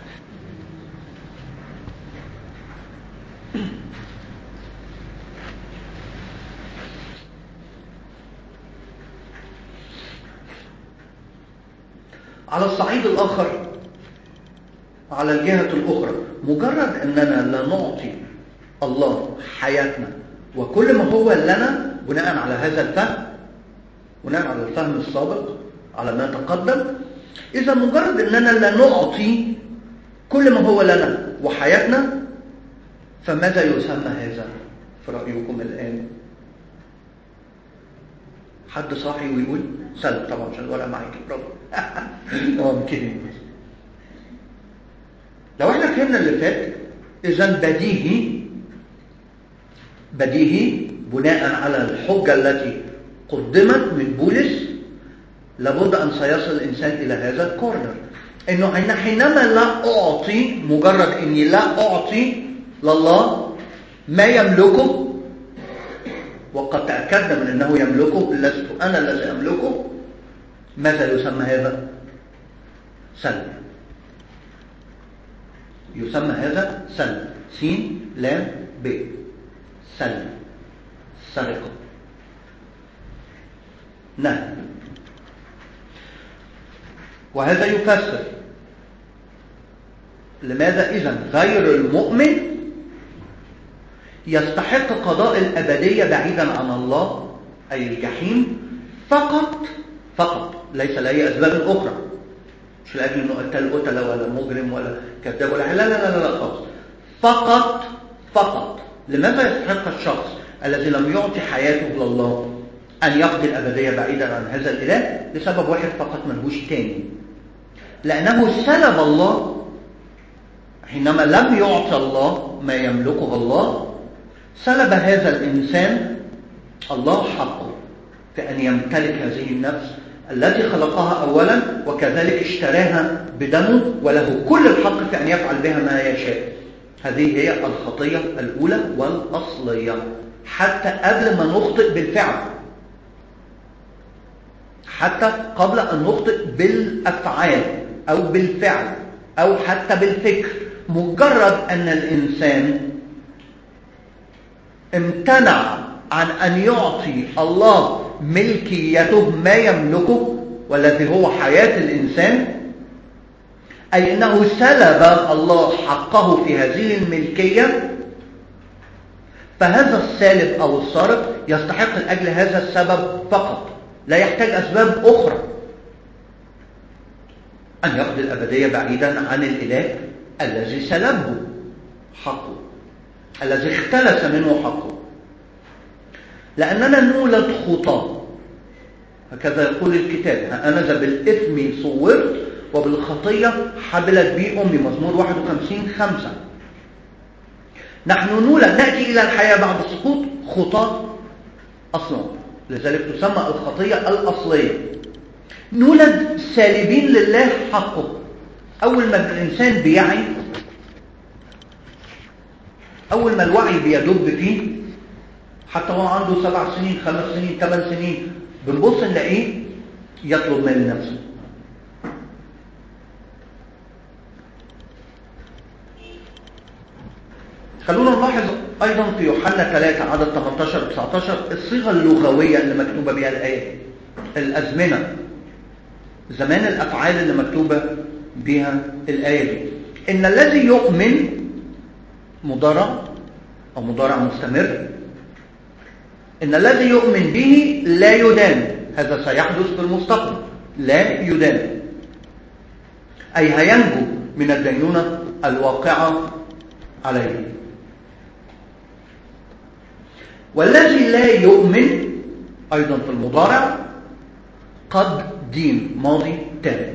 على الصعيد الآخر، على الجهة الأخرى، مجرد أننا لا نعطي الله حياتنا وكل ما هو لنا بناء على هذا الفهم، بناء على الفهم السابق على ما تقدم، إذا مجرد أننا لا نعطي كل ما هو لنا وحياتنا، فماذا يسمى هذا في رأيكم الآن؟ حد صاحي ويقول سلب؟ طبعا عشان الورقة معاك، برافو. كده. لو احنا فهمنا اللي فات، إذن بديهي بناء على الحجة التي قدمت من بولس، لابد أن سيصل الإنسان إلى هذا الكورنر، إنه حينما لا أعطي، مجرد إني لا أعطي لله ما يملكه، وقد تأكدنا من أنه يملكه، لست أنا الذي أملكه، ماذا يسمى هذا؟ سلب. يسمى هذا سلب، سين لام ب، سلب، سرقة، نهب. وهذا يفسر لماذا إذن غير المؤمن يستحق قضاء الأبدية بعيدا عن الله، أي الجحيم، فقط، ليس لأي أسباب أخرى، مش لأجل أنه قتل ولا مجرم ولا كذاب ولا لا لا لا لا خالص، فقط. لماذا يستحق الشخص الذي لم يعطي حياته لله أن يقضي الأبدية بعيدا عن هذا الإله؟ لسبب واحد فقط، ملهوش تاني، لأنه سلب الله حينما لم يعطي الله ما يملكه الله، سلب هذا الإنسان الله حقه في أن يمتلك هذه النفس التي خلقها أولا، وكذلك اشتراها بدمه، وله كل الحق في أن يفعل بها ما يشاء. هذه هي الخطية الأولى والأصلية، حتى قبل ما نخطئ بالفعل، حتى قبل أن نخطئ بالأفعال أو بالفعل أو حتى بالفكر، مجرد أن الإنسان امتنع عن أن يعطي الله ملكيته ما يملكه والذي هو حياة الإنسان، أي أنه سلب الله حقه في هذه الملكية، فهذا السالب أو السارق يستحق لأجل هذا السبب فقط، لا يحتاج أسباب أخرى، أن يقضي الأبدية بعيدا عن الإله الذي سلبه حقه، الذي اختلس منه حقه. لأننا نولد خطاة، هكذا يقول الكتاب: ها أنا ذا بالإثم صورت وبالخطية حبلت بي أمي، مزمور 51:5. نحن نولد، نأتي إلى الحياة بعد السقوط خطاة أصلا، لذلك تسمى الخطية الأصلية. نولد سالبين لله حقه. أول ما الإنسان بيعي، أول ما الوعي بيدب فيه، حتى هو عنده 7 سنين 5 سنين 8 سنين بنبص نلاقيه يطلب مال لنفسه. خلونا نلاحظ أيضا في يوحنا 3 عدد 18 19 الصيغة اللغوية اللي مكتوبة بها الآية، الأزمنة، زمان الأفعال اللي مكتوبة بها الآية دي. إن الذي يؤمن مضارع أو مضارع مستمر، إن الذي يؤمن به لا يدان، هذا سيحدث في المستقبل، لا يدان، أي هينجو من الدينونة الواقعة عليه. والذي لا يؤمن أيضا في المضارع قد دين، ماضي تام.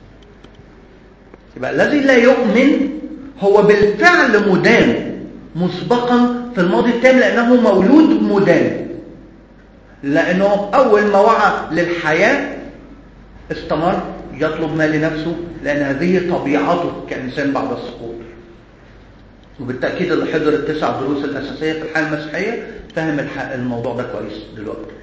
يبقى الذي لا يؤمن هو بالفعل مدان مسبقا في الماضي التام، لأنه مولود مدان، لأنه أول ما وعى للحياة استمر يطلب ما لنفسه، لأن هذه طبيعته كإنسان بعد السقوط. وبالتأكيد اللي حضر ال9 دروس الأساسية في الحياة المسيحية فهم الموضوع ده كويس دلوقتي.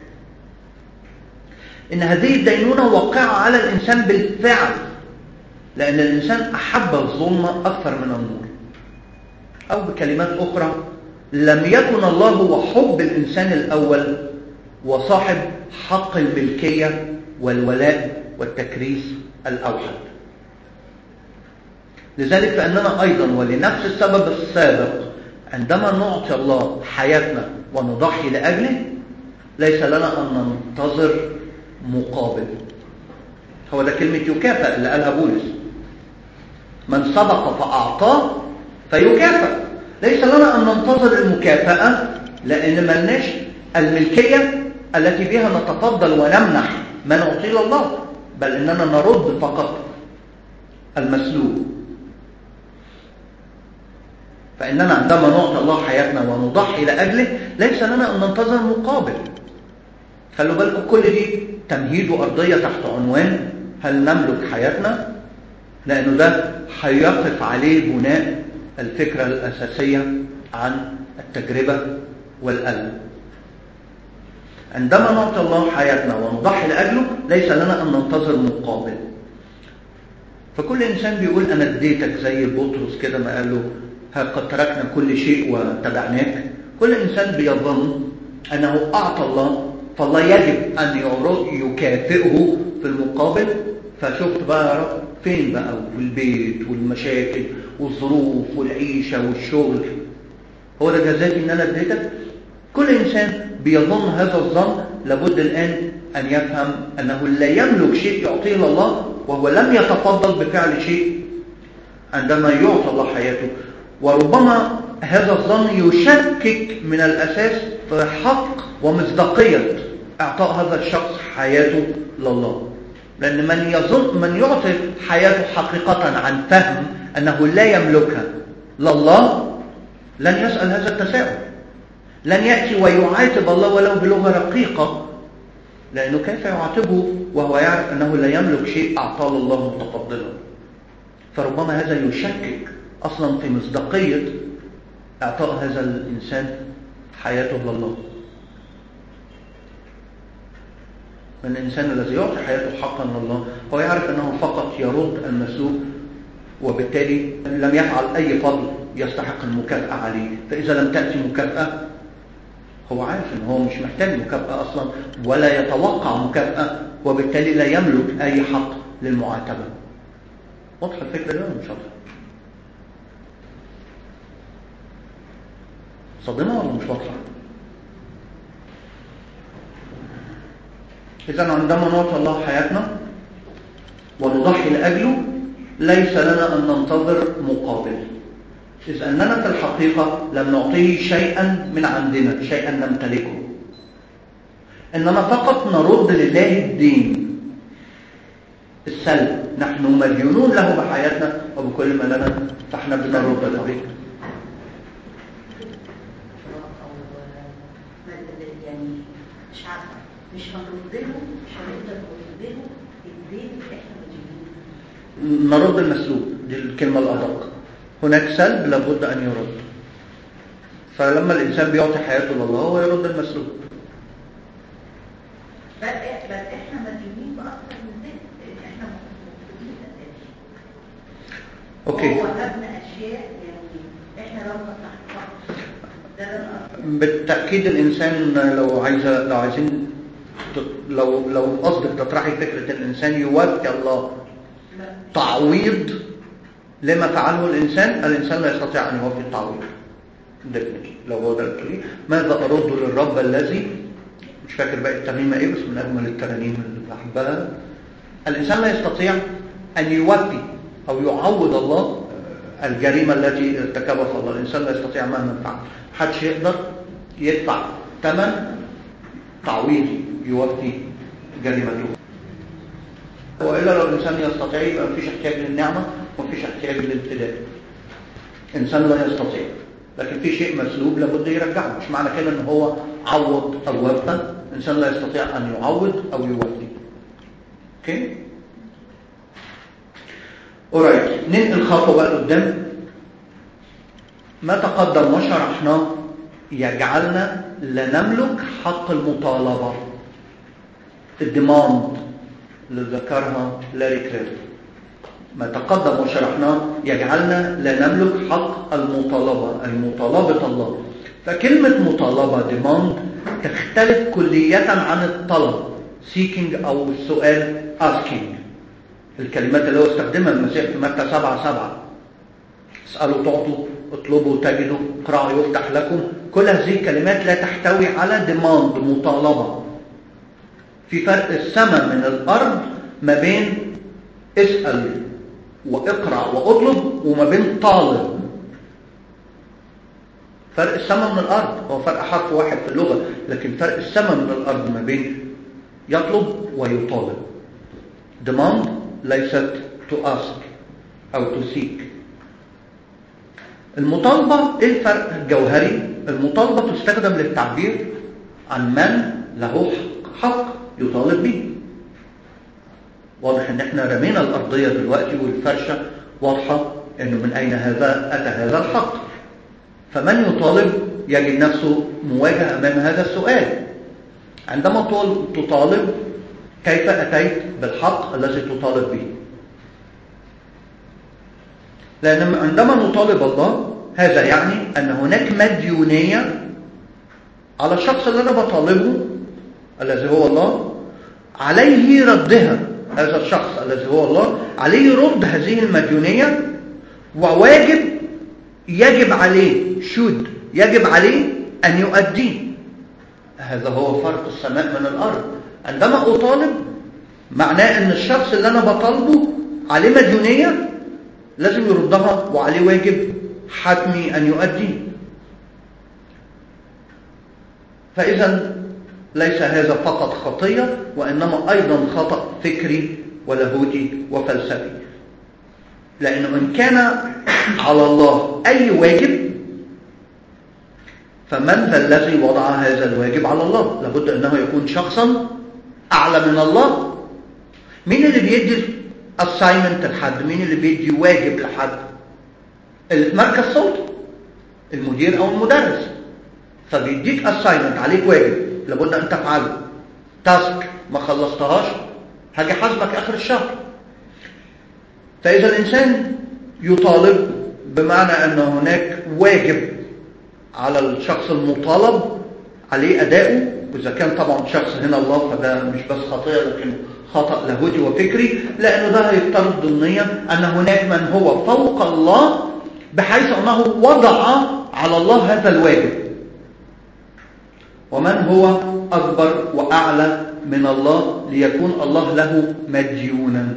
إن هذه الدينونة واقعة على الإنسان بالفعل، لأن الإنسان أحب الظلم أكثر من النور. أو بكلمات أخرى، لم يكن الله هو حب الإنسان الأول وصاحب حق الملكية والولاء والتكريس الأوحد. لذلك فإننا أيضا ولنفس السبب السابق عندما نعطي الله حياتنا ونضحي لأجله ليس لنا أن ننتظر مقابل. هو ده كلمة يكافئ اللي قالها بولس، من سبق فأعطاه فيكافئ. ليس لنا أن ننتظر المكافأة، لأن ملناش الملكية التي بها نتفضل ونمنح ما نعطي الله، بل إننا نرد فقط المسلوب. فإننا عندما نعطي الله حياتنا ونضحي لأجله ليس لنا أن ننتظر مقابل. خلوا بالكم كل دي تمهيد وأرضية تحت عنوان هل نملك حياتنا، لأنه ده هيقف عليه بناء الفكرة الأساسية عن التجربة والألم. عندما نعطي الله حياتنا ونضحي لأجله ليس لنا أن ننتظر مقابل. فكل إنسان بيقول أنا اديتك، زي بطرس كده ما قال له قد تركنا كل شيء وتبعناك. كل إنسان بيظن أنه أعطى الله، فالله يجب أن يكافئه في المقابل. فشفت بقى يا رب فين بقى، والبيت والمشاكل والظروف والعيشة والشغل، هو ده جزاكي إن أنا اديتك؟ كل إنسان بيظن هذا الظن. لابد الآن أن يفهم أنه لا يملك شيء يعطيه الله، وهو لم يتفضل بفعل شيء عندما يعطى الله حياته. وربما هذا الظن يشكك من الأساس في حق ومصداقية إعطاء هذا الشخص حياته لله. لأن من يعطي حياته حقيقة عن فهم أنه لا يملكها لله لن يسأل هذا التساؤل، لن يأتي ويعاتب الله ولو بلغة رقيقة، لأنه كيف يعاتبه وهو يعرف أنه لا يملك شيء أعطاه الله متفضلا. فربما هذا يشكك أصلا في مصداقية إعطاء هذا الإنسان حياته لله. من الإنسان الذي يعطي حياته حقا لله هو يعرف أنه فقط يرد المسلوب، وبالتالي لم يفعل أي فضل يستحق المكافأة عليه. فإذا لم تأتي مكافأة هو عارف أنه هو مش محتاج مكافأة أصلا ولا يتوقع مكافأة، وبالتالي لا يملك أي حق للمعاتبة. واضح الفكرة ده مش واضحة؟ صدمة ولا مش واضحة؟ إذا عندما نعطي الله حياتنا ونضحي لأجله ليس لنا أن ننتظر مقابل، إذ أننا في الحقيقة لم نعطيه شيئا من عندنا، شيئا نمتلكه، إنما فقط نرد لله الدين السلب. نحن مديونون له بحياتنا وبكل ما لنا، فاحنا بنرد له. يعني مش عارفه، مش هنرد له، مش هنقدر نرد له الدين اللي احنا مديونين. نرد المسلوب، دي الكلمه الادق. هناك سلب لابد ان يرد. فلما الإنسان بيعطي حياته لله هو يرد المسلوب. بس احنا مديونين باكتر من ذلك، احنا مفقودين الاساس. اوكي. هو هبنا اشياء يعني احنا لو فتحنا ده بالتأكيد الإنسان لو قصدك تطرحي فكرة الإنسان يوفي الله تعويض لما فعله الإنسان لا يستطيع أن يوفي التعويض. لو هو ده الكلام، ماذا أرد للرب الذي، مش فاكر باقي الترنيمة إيه بس من أجمل الترانيم اللي بحبها. الإنسان لا يستطيع أن يوفي أو يعوض الله الجريمة التي ارتكبها الله. الإنسان لا يستطيع مهما فعل، محدش يقدر يدفع ثمن تعويضي يوفي جريمته. وإلا لو الإنسان يستطيع يبقى مفيش احتياج للنعمة ومفيش احتياج للابتلاء. إنسان لا يستطيع، لكن في شيء مسلوب لابد يرجعه. مش معنى كده ان هو عوض او وفى. الانسان لا يستطيع ان يعوض او يوفي. اوكي اورايت، ننقل خطوه بقى قدام. ما تقدم وشرحناه يجعلنا لا نملك حق المطالبه، الديماند اللي ذكرها لاري كريف. ما تقدم وشرحناه يجعلنا لا نملك حق المطالبة، المطالبة الله. فكلمة مطالبة demand تختلف كلية عن الطلب seeking أو السؤال asking. الكلمات اللي هو استخدمها المسيح في متى 7:7 اسألوا تعطوا، اطلبوا تجدوا، اقرعوا يفتح لكم. كل هذه الكلمات لا تحتوي على demand مطالبة. في فرق السماء من الأرض ما بين اسأل واقرأ واطلب وما بين طالب. فرق السماء من الأرض هو فرق حرف واحد في اللغة، لكن فرق السماء من الأرض ما بين يطلب ويطالب. demand ليست to ask أو to seek. المطالبة ايه الفرق الجوهري؟ المطالبة تستخدم للتعبير عن من له حق يطالب به. واضح ان احنا رمينا الارضية دلوقتي والفرشة واضحة انه من اين اتى هذا الحق. فمن يطالب يجد نفسه مواجه امام هذا السؤال. عندما تطالب كيف اتيت بالحق الذي تطالب به؟ لان عندما نطالب الله هذا يعني ان هناك مديونية على الشخص اللي انا بطالبه الذي هو الله، عليه ردها. هذا الشخص الذي هو الله عليه رد هذه المديونية، يجب عليه يجب عليه أن يؤديه. هذا هو فرق السماء من الأرض. عندما أطالب معناه أن الشخص اللي أنا بطالبه عليه مديونية لازم يردها وعليه واجب حتمي أن يؤديه. فإذا ليس هذا فقط خطية، وإنما أيضا خطأ فكري ولاهوتي وفلسفي. لأنه إن كان على الله أي واجب فمن ذا الذي وضع هذا الواجب على الله؟ لابد أنه يكون شخصا أعلى من الله. مين اللي بيدي assignment لحد؟ مين اللي بيدي واجب لحد؟ اللي في مركز سلطة، المدير أو المدرس. فبيديك assignment، عليك واجب لابد أن تفعله. تاسك ما خلصتهاش هاجي حاسبك آخر الشهر. فإذا الإنسان يطالب بمعنى أن هناك واجب على الشخص المطالب عليه أداؤه. وإذا كان طبعا شخص هنا الله فده مش بس خطية لكن خطأ لاهوتي وفكري، لأنه ده هيفترض ضمنيا أن هناك من هو فوق الله بحيث أنه وضع على الله هذا الواجب. ومن هو أكبر وأعلى من الله ليكون الله له مديونا؟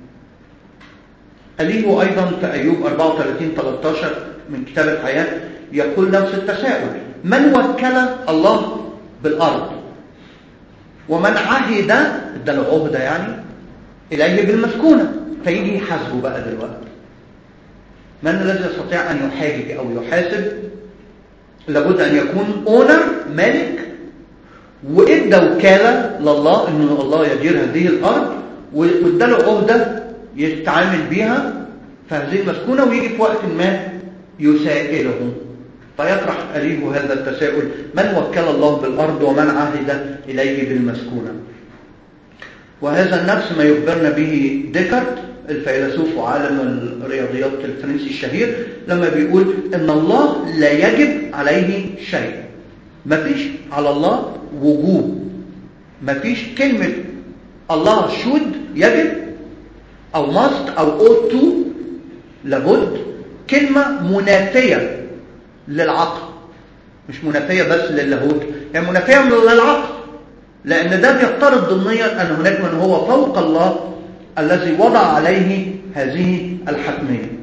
أليه أيضا في أيوب 34:13 من كتاب الحياة يقول نفس التساؤل: من وكل الله بالأرض ومن عهد اداله عهدة يعني إليه بالمسكونة؟ فيجي يحاسبه بقى دلوقتي. من الذي يستطيع أن يحاجج أو يحاسب؟ لابد أن يكون أونر مالك وإدى وكالة لله أن الله يدير هذه الأرض وإداله عهدة يتعامل بها في هذه المسكونة، ويجي في وقت ما يسائله فيطرح أليه هذا التساؤل: من وكل الله بالأرض ومن عهد إليه بالمسكونة؟ وهذا النفس ما يخبرنا به ديكارت الفيلسوف وعالم الرياضيات الفرنسي الشهير، لما بيقول إن الله لا يجب عليه شيء. مفيش على الله وجوب، مفيش كلمة الله should يجب أو must أو ought to، لابد كلمة منافية للعقل، مش منافية بس للاهوت، هي منافية للعقل، لأن ده بيفترض ضمنيا أن هناك من هو فوق الله الذي وضع عليه هذه الحتمية.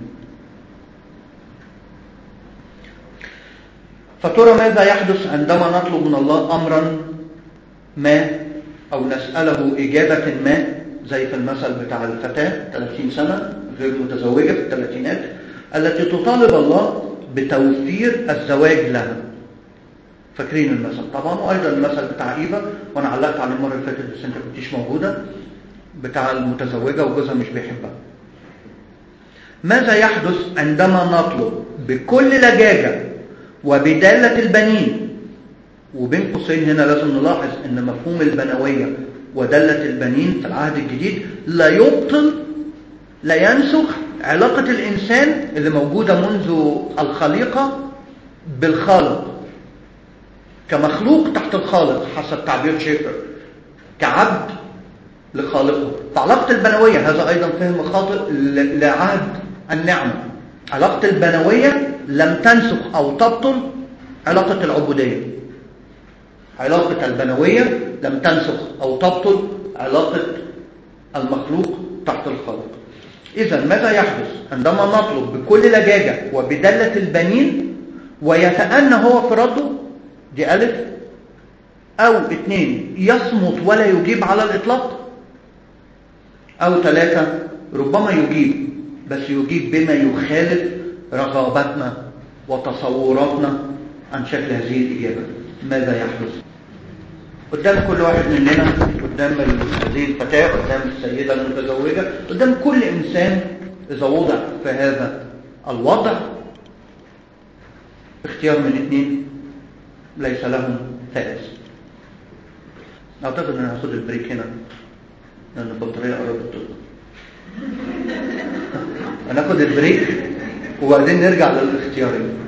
فترى ماذا يحدث عندما نطلب من الله أمرا ما أو نسأله إجابة ما، زي في المثل بتاع الفتاة 30 سنة غير متزوجة في الثلاثينات التي تطالب الله بتوفير الزواج لها. فاكرين المثل طبعا، وأيضا المثل بتاع إيفا، وأنا علقت عليه المرة اللي فاتت بس أنت كنتيش موجودة، بتاع المتزوجة وجوزها مش بيحبها. ماذا يحدث عندما نطلب بكل لجاجة وبدالة البنين؟ وبين قوسين هنا لازم نلاحظ ان مفهوم البنوية ودالة البنين في العهد الجديد لا يبطل، لا ينسخ علاقة الإنسان اللي موجودة منذ الخليقة بالخالق، كمخلوق تحت الخالق حسب تعبير شيفر، كعبد لخالقه. فعلاقة البنوية هذا أيضا فهم خاطئ لعهد النعمة. علاقة البنوية لم تنسخ أو تبطل علاقة العبودية. علاقة البنوية لم تنسخ أو تبطل علاقة المخلوق تحت الخالق. إذا ماذا يحدث عندما نطلب بكل لجاجة وبدالة البنين ويتأنى هو في رده؟ دي ألف. أو 2 يصمت ولا يجيب على الإطلاق، أو 3 ربما يجيب بس يجيب بما يخالف رغباتنا وتصوراتنا عن شكل هذه الإجابة. ماذا يحدث قدام كل واحد مننا، قدام هذه الفتاة، قدام السيدة المتزوجة، قدام كل إنسان إذا وضع في هذا الوضع؟ اختيار من 2 ليس لهم ثالث. أعتقد أن هاخد البريك هنا لأن البطارية قربت تطلع. هناخد البريك وبعدين نرجع للاختيارين.